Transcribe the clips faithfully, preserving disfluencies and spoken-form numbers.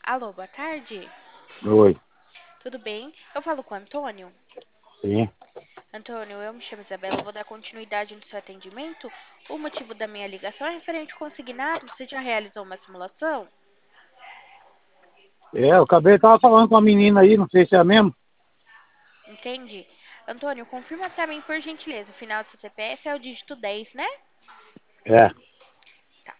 Alô, boa tarde. Oi, Tudo bem? Eu falo com o Antônio. sim. Antônio, eu me chamo Isabela, eu vou dar continuidade no seu atendimento. O motivo da minha ligação é referente ao consignado. Você já realizou uma simulação? É, eu acabei, tava falando com a menina aí, não sei se é a mesma. Entende? Antônio, confirma pra mim, por gentileza. O final do seu C P F é o dígito dez, né? É, Tá.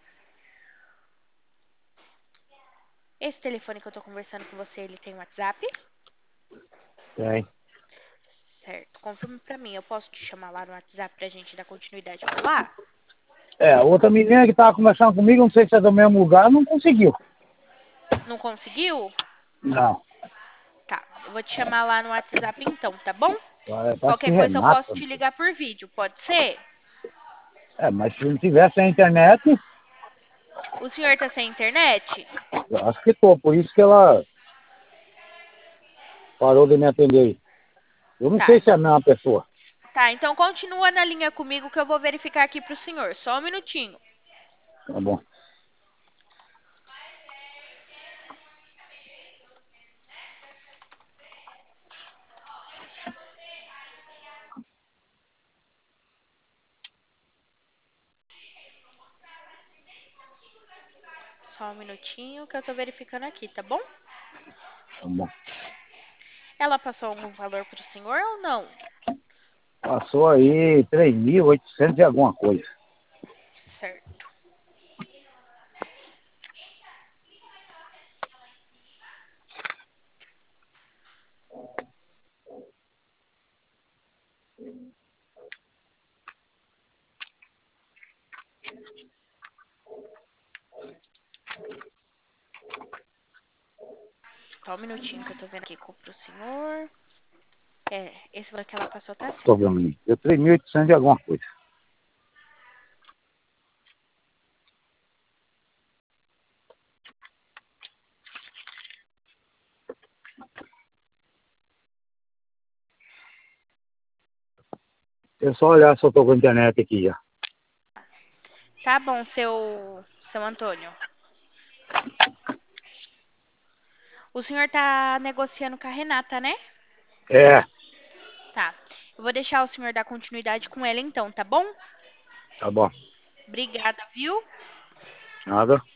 Esse telefone que eu tô conversando com você, ele tem WhatsApp? tem. Certo. Confirma pra mim. Eu posso te chamar lá no WhatsApp pra gente dar continuidade por lá? É, a outra menina que tava conversando comigo, não sei se é do mesmo lugar, não conseguiu. Não conseguiu? Não. Tá. Eu vou te chamar lá no WhatsApp então, tá bom? É, parece que Qualquer coisa eu posso Renata. te ligar por vídeo, pode ser? É, mas se não tivesse a internet, O senhor tá sem internet? eu acho que tô, por isso que ela parou de me atender. Eu não Tá. sei se é a mesma pessoa. Tá, então continua na linha comigo que eu vou verificar aqui pro senhor. Só um minutinho. Tá bom. Só um minutinho que eu tô verificando aqui, tá bom? Tá bom. Ela passou algum valor pro senhor ou não? Passou aí três mil e oitocentos e alguma coisa. Certo. Só um minutinho que eu tô vendo aqui com pro senhor. É, esse valor que ela passou tá Tô certo. vendo aí. Deu três mil e oitocentos e alguma coisa. É só olhar se eu tô com a internet aqui já. Tá bom, seu, seu Antônio. O senhor tá negociando com a Renata, né? É, Tá. Eu vou deixar o senhor dar continuidade com ela então, tá bom? tá bom. Obrigada, viu? Nada.